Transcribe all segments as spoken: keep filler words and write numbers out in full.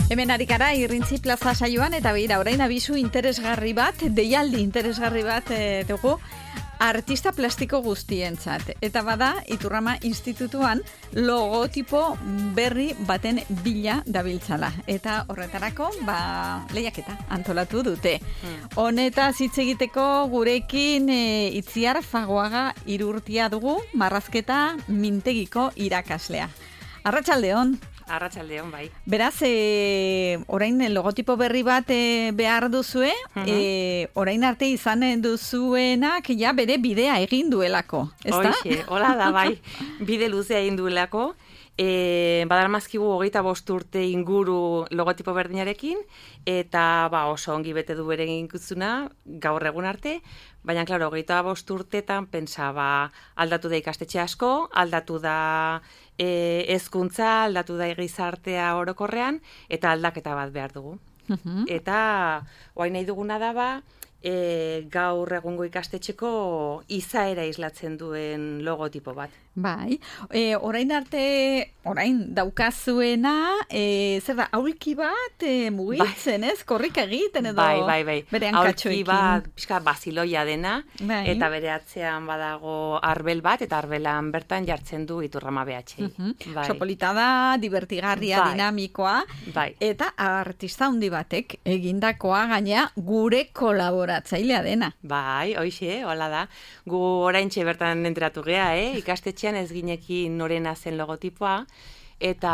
Hemen arikara Irrintzi Plaza saioan eta begira orain abisu interesgarri bat, deialdi interesgarri bat e, dugu artista plastiko guztientzat. Eta bada Iturrama Institutuan logotipo berri baten bila dabiltzala. Eta horretarako ba, lehiaketa antolatu dute. Honetaz hitz egiteko gurekin e, Itziar Fagoaga Irurtia dugu, marrazketa mintegiko irakaslea. Arratsaldeon. Arratsaldeon, bai. Beraz, e, orain logotipo berri bat e, behar duzue, uh-huh. e, orain arte izan duzuenak ja bere bidea egin duelako, ezta? Hoxe, hola da, bai. Bide luzea egin duelako. E, Badarmazkigu hogeita bost urte inguru logotipo berdinarekin, eta ba, oso ongi bete du bere eginkizuna gaur egun arte, baina, klaro, hogeita bost urtetan pensaba aldatu da ikastetxe asko, aldatu da e, hezkuntza, aldatu da gizartea orokorrean, eta aldaketa bat behar dugu. Uh-huh. Eta orain nahi duguna da ba, e, gaur egungo ikastetxeko izaera islatzen duen logotipo bat. Bai, e, orain arte, orain daukazuena, e, zer da, aulki bat e, mugitzen, bai. Ez? Korrika egiten edo bai, bai, bai. Bere hankatxoekin. Aulki bat, pixka baziloia dena, bai. Eta bere atzean badago arbel bat, eta arbelan bertan jartzen du Iturrama B H. Uh-huh. Bai. Sopolita da, divertigarria, bai. Dinamikoa, bai. Eta artista handi batek egindakoa gainea gure kolaboratzailea dena. Bai, hoxe, hola da. Gu oraintxe bertan enteratu gea, eh? Ikastetxe ez ginekin norena zen logotipoa, eta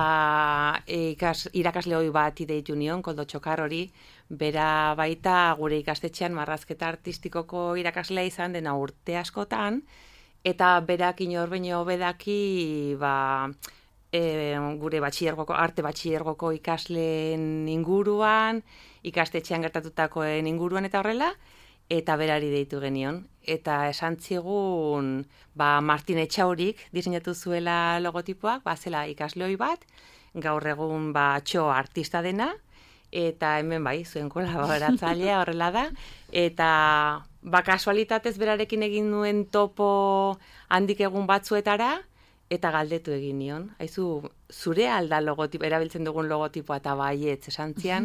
e, ikas, irakasle hoi bat ideitu nion, Koldo Txokar hori, bera baita gure ikastetxean marrazketa artistikoko irakaslea izan dena urte askotan, eta berak inor baino bedaki ba, e, gure batxillergoko, arte batxillergoko ikasleen inguruan, ikastetxean gertatutakoen inguruan eta horrela, eta berari deitu genion. Eta esan zigun, ba, Martin Etxaurik diseinatu zuela logotipoak, ba, zela ikaslehoi bat, gaur egun ba, txo artista dena, eta hemen bai, zuen kolaboratzailea horrela da, eta ba, kasualitatez berarekin egin nuen topo handik egun batzuetara, eta galdetu egin nion. Haizu, zure alda logotipo, erabiltzen dugun logotipoa eta baietz esan zian,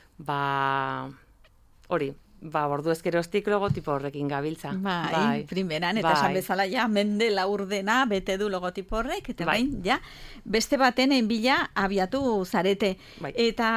ba, hori, ba, ordu ezkerostik logotipo horrekin gabiltza. Bai, bai. Primeran, eta esan bai. Bezala ja, mende laurdena bete du logotipo horrek, eta bai. Bain, ja, beste baten bila abiatu zarete. Bai. Eta,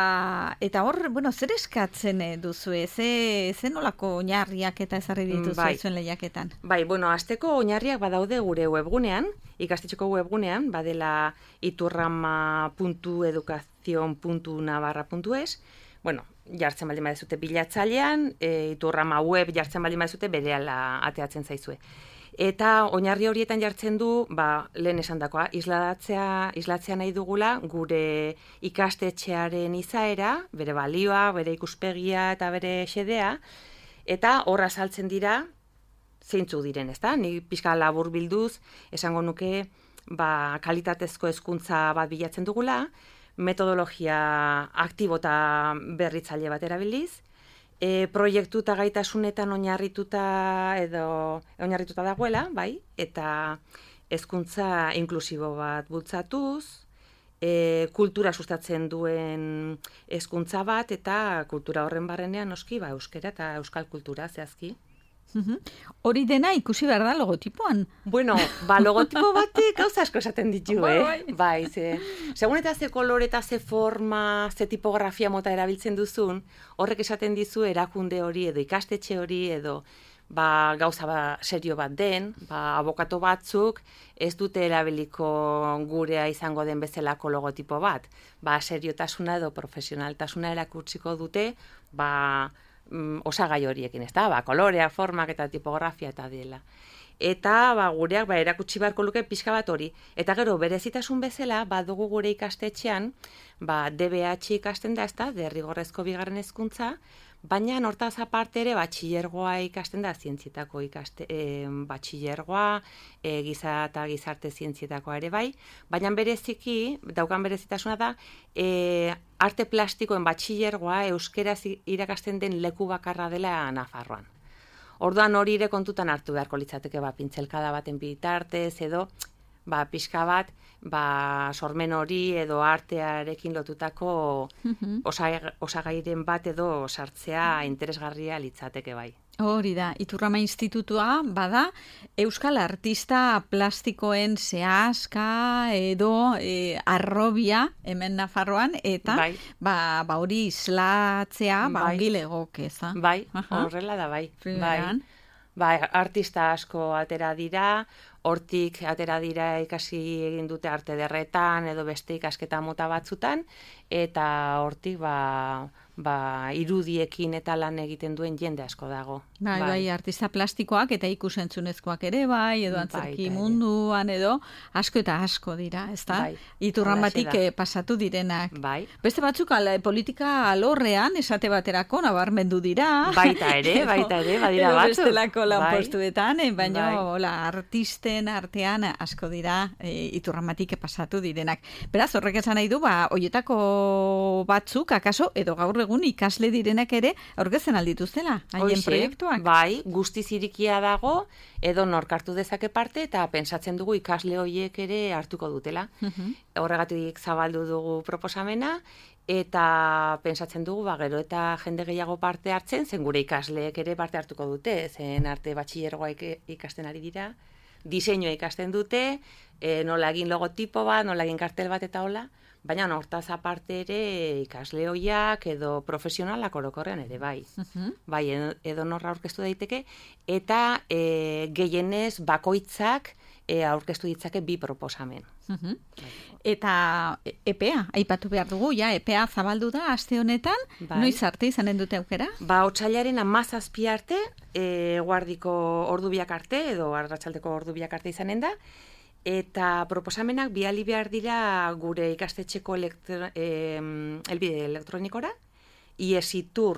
eta hor, bueno, zer eskatzen duzue? Ze, ze nolako oinarriak eta ezarri dituzue bai. Zuen lehiaketan? Bai, bueno, asteko oinarriak badaude gure webgunean, ikastetxeko webgunean, badela iturrama puntu edukazion puntu navarra puntu es, bueno, jartzen baldin badezute bilatzailean, e, Iturrama web jartzen baldin badezute berehala ateatzen zaizue. Eta oinarri horietan jartzen du, ba, lehen esandakoa, islatzea, islatzea nahi dugula gure ikastetxearen izaera, bere balioa, bere ikuspegia eta bere xedea, eta horra azaltzen dira zeintzuk diren, ezta? Ni pixka labur bilduz esango nuke, ba, kalitatezko hezkuntza bat bilatzen dugula, metodologia aktibo eta berritzaile bat erabiliz, e, proiektu eta gaitasunetan oinarrituta edo oinarrituta dagoela, bai, eta hezkuntza inklusibo bat bultzatuz, e, kultura sustatzen duen hezkuntza bat, eta kultura horren barrenean noski, ba, euskera eta euskal kultura zehazki. Uhum. Hori dena ikusi behar da logotipoan. Bueno, ba, logotipo batek gauza asko esaten ditu, eh? Bai, bai, ze. Segun eta ze kolore eta ze forma, ze tipografia mota erabiltzen duzun, horrek esaten dizu erakunde hori edo ikastetxe hori edo ba, gauza ba, serio bat den, ba, abokato batzuk ez dute erabiliko gurea izango den bezalako logotipo bat. Ba, seriotasuna edo profesionaltasuna erakutsiko dute, ba, osagai horiekin, ez da, ba, koloreak, formak eta tipografia eta dela. Eta ba, gureak ba, erakutsi beharko luke pixka bat hori. Eta gero, berezitasun bezala, badugu gure ikastetxean, ba, D B H ikasten da, ez da, derrigorrezko bigarren hezkuntza, baina hortaz aparte ere batxillergoa ikasten da zientzietako ikaste, e, batxillergoa, e, giza eta gizarte zientzietakoa ere bai, baina bereziki, daukan berezitasuna da, e, arte plastikoen batxillergoa euskeraz irakasten den leku bakarra dela Nafarroan. Orduan hori ere kontutan hartu beharko litzateke ba, pintzelkada baten bitartez edo ba, pixka bat, ba, sormen hori edo artearekin lotutako osa, osagairen bat edo sartzea interesgarria litzateke bai. Hori da, Iturrama Institutua bada Euskal Artista Plastikoen zehazka edo e, arrobia hemen Nafarroan, eta bai. ba, ba hori islatzea ba, bai. Ongi legoke, eza? Bai, horrela da, bai. Bai. Bai, artista asko atera dira, hortik atera dira ikasi egin dute arte derretan edo beste ikasketa mota batzutan, eta hortik ba, ba, irudiekin eta lan egiten duen jende asko dago. Bai, bai, bai, artista plastikoak eta ikusentzunezkoak ere, bai, edo antzerki bai, munduan, edo asko eta asko dira, ezta? Bai, Iturramatik pasatu direnak. Bai. Beste batzuk ala, politika alorrean, esate baterako, nabarmendu dira. Baita ere, baita ere, badira edo batzuk. Bestelako lanpostuetan, bai. Baina, bai. Hola, artisten artean asko dira e, Iturramatik pasatu direnak. Beraz, horrek esan nahi du, ba, hoietako batzuk, akaso, edo gaur egun ikasle direnak ere aurkezen aldituztela, haien proiektuak. Bai, guztiz irikia dago, edo nork hartu dezake parte, eta pentsatzen dugu ikasle horiek ere hartuko dutela. Uh-huh. Horregatik zabaldu dugu proposamena, eta pentsatzen dugu, ba, gero eta jende gehiago parte hartzen, zen gure ikasleek ere parte hartuko dute, zen arte batxilergoa ikasten ari dira, diseinua ikasten dute, e, nola egin logotipo bat, nola egin kartel bat eta hola, baina hortaz aparte ere ikasle hoiak edo profesionalak orokorrean ere bai. Uh-huh. Bai, edo norra aurkeztu daiteke, eta e, gehienez bakoitzak e, aurkeztu ditzake bi proposamen. Uh-huh. Eta epea, aipatu behar dugu, ja, epea zabaldu da aste honetan, bai. Noiz arte izanen dute aukera? Ba, otsailaren hamazazpi arte, e, guardiko ordubiak arte, edo arratsaldeko ordubiak arte izanen da, eta proposamenak bidali behar dira gure ikastetxeko elektro, eh, elbide elektronikora, iesitur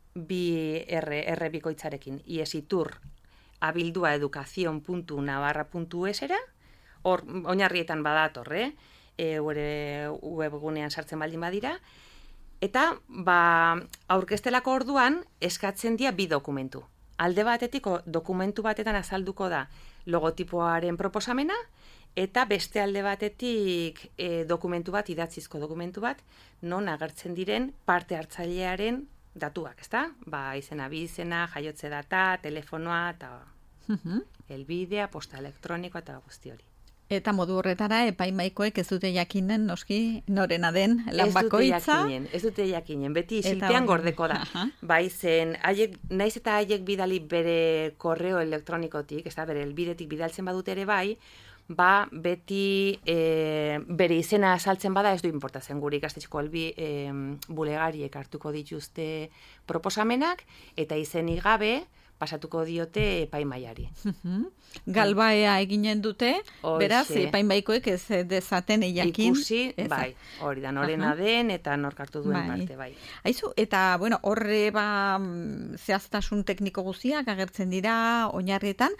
bi R, R bikoitzarekin, iesitur abildua educazion puntu navarra puntu esera, hor oinarrietan badator, eh? E, gure webgunean sartzen baldin badira, eta ba, aurkeztelako orduan eskatzen dira bi dokumentu. Alde batetik dokumentu batetan azalduko da logotipoaren proposamena, eta beste alde batetik e, dokumentu bat, idatzizko dokumentu bat, non agertzen diren parte hartzailearen datuak, ezta? Ba, izena, bi izena, jaiotze data, telefonoa, eta uh-huh. elbidea, posta elektronikoa, eta guzti hori. Eta modu horretara epaimaikoek ez dute jakinen, noski, norena den lan bakoitza. Ez dute jakinen, ez dute jakinen, beti isilpean gordeko da. Uh-huh. Bai zen, haiek, naiz eta haiek bidali bere korreo elektronikotik, ez da, bere elbidetik bidaltzen badut ere bai, ba, beti e, bere izena azaltzen bada ez du inportatzen gure ikastetxeko elbi e, bulegariek hartuko dituzte proposamenak, eta izenik gabe pasatuko diote epaimaiari. Uh-huh. Galbaea eginen dute, Oixe. Beraz, epaimaikoek ez dezaten eiakin. Ikusi, eza. Bai, hori da, norena uh-huh. den, eta nork hartu duen bai. Parte, bai. Aizu, eta, bueno, horre, ba, zehaztasun tekniko guztiak agertzen dira, oinarrietan,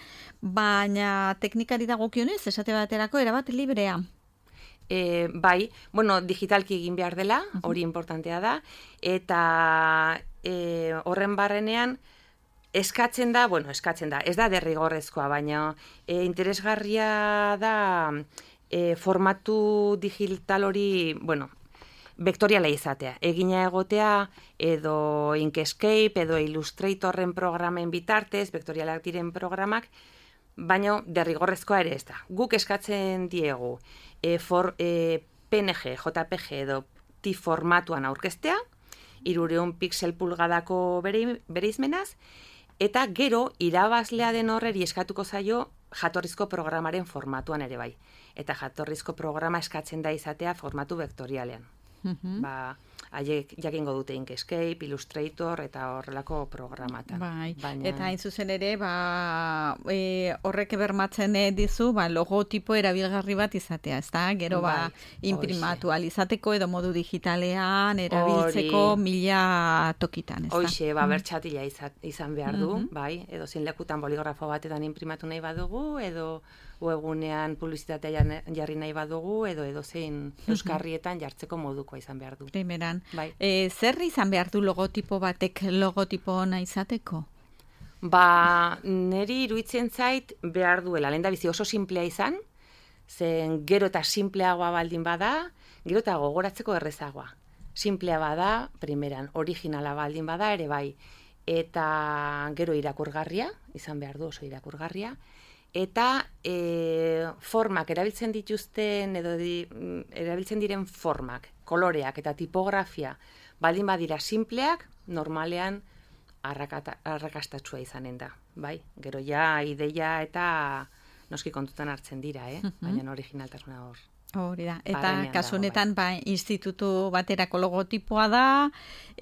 baina teknikari dagokionez, esate baterako, erabat librea. E, bai, bueno, digitalki egin behar dela, hori uh-huh. importantea da, eta e, horren barrenean, eskatzen da, bueno, eskatzen da, ez da derrigorrezkoa, baina e, interesgarria da e, formatu digital hori, bueno, vektoriala izatea. Egina egotea edo Inkscape edo Illustratorren programen bitartez, vektorialak diren programak, baina derrigorrezkoa ere ez da. Guk eskatzen diegu e, for, e, P N G, J P G edo T I F formatuan aurkeztea, hirureun pixel pulgadako bere, bere izmenaz, eta gero irabazlea den horreri eskatuko zaio jatorrizko programaren formatuan ere bai. Eta jatorrizko programa eskatzen da izatea formatu vektorialean. Uh-huh. Ba, haiek jakingo dute Inkscape, Illustrator eta horrelako programatan. Bai. Baina... Eta hain zuzen ere, ba, e, horrek bermatzen dizu, ba, logotipo erabilgarri bat izatea, ezta? Gero bai. Ba, imprimatu alizateko edo modu digitalean erabiltzeko Ori. Mila tokitan, ezta? Hoxe, ba, bertxatila izan behar du, uh-huh. bai, edo zein lekutan boligrafo batetan imprimatu nahi badugu, edo webunean publizitatea jarri nahi badugu, edo edo zein euskarrietan jartzeko modukoa izan behar du. Primeran. Bai. E, zer izan behar du logotipo batek logotipo ona izateko? Ba, neri iruditzen zait behar duela, lehen da bizi oso simplea izan, zen gero eta simpleagoa baldin bada, gero eta gogoratzeko errezagoa. Simplea bada, primeran, originala baldin bada ere bai, eta gero irakurgarria, izan behar du oso irakurgarria, eta e, formak erabiltzen dituzten, edo di, erabiltzen diren formak, koloreak eta tipografia, baldin badira simpleak, normalean arrakastatsua izanen da, bai? Gero ja ideia eta noski kontutan hartzen dira, eh? Baina originaltasuna hor. Hori da, eta kasu honetan ba, institutu baterako logotipoa da,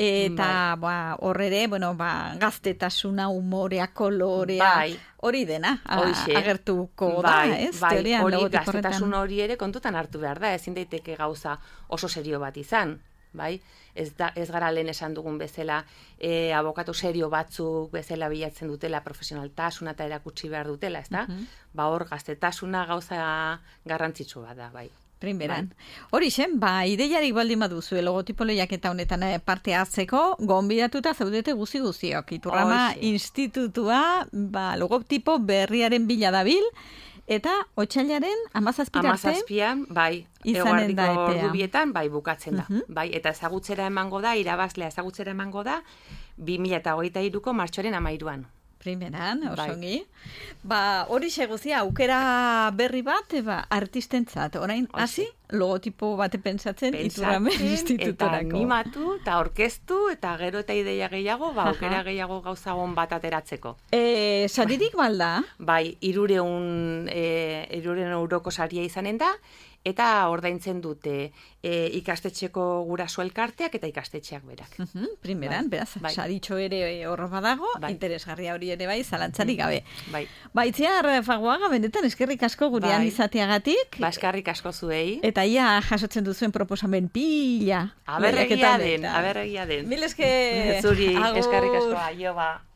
eta bai. ba, horre, bueno, ba, gaztetasuna, humorea, kolorea, bai. hori dena, Hoxe. agertuko bai, da, ez? Bai, Teorian, hori gaztetasun hori ere kontutan hartu behar da, ezin daiteke gauza oso serio bat izan, bai? Ez, da, ez gara lehen esan dugun bezala, e, abokatu serio batzuk bezala bilatzen dutela, profesionaltasuna eta erakutsi behar dutela, ez da? Uh -huh. Ba hor, gaztetasuna gauza garrantzitsu bat da, bai. Primeran. Hori zen, ba, ideiarik baldin baduzu, logotipo lehiaketa honetan parte hartzeko, gonbidatuta zaudete guzi guziok. Iturrama Oixe. Institutua, ba, logotipo berriaren bila dabil, eta otsailaren amazazpira arte? Amazazpian, bai, eguardiko ordubietan, bai, bukatzen da. Uh -huh. Bai, eta ezagutzera emango da, irabazlea ezagutzera emango da, bi mila hogeita hiruko martxoaren hamairuan. Primeran, osongi. Ba, hori seguzia, aukera berri bat, ba, artistentzat. Orain, hasi, logotipo bate pentsatzen, Iturrama institutorako. Eta animatu, eta orkestu, eta gero eta ideia gehiago, ba, aukera gehiago gauzagon bat ateratzeko. E, saririk balda? Bai, irureun, e, irureun euroko saria izanen da, eta ordaintzen dute e, ikastetxeko guraso elkarteak eta ikastetxeak berak. Uh -huh, primeran, bai, beraz, bai. Saritxo ere hor badago, bai. Interesgarria hori ere bai, zalantzarik gabe. Bai. Baitziar, Fagoaga, benetan eskerrik asko gurean bai. izateagatik. Ba, eskerrik asko zuei. Eta ia jasotzen duzuen proposamen pila. Aberregia den, aberregia den. Mil eske. Zuri, eskerrik asko, aio ba.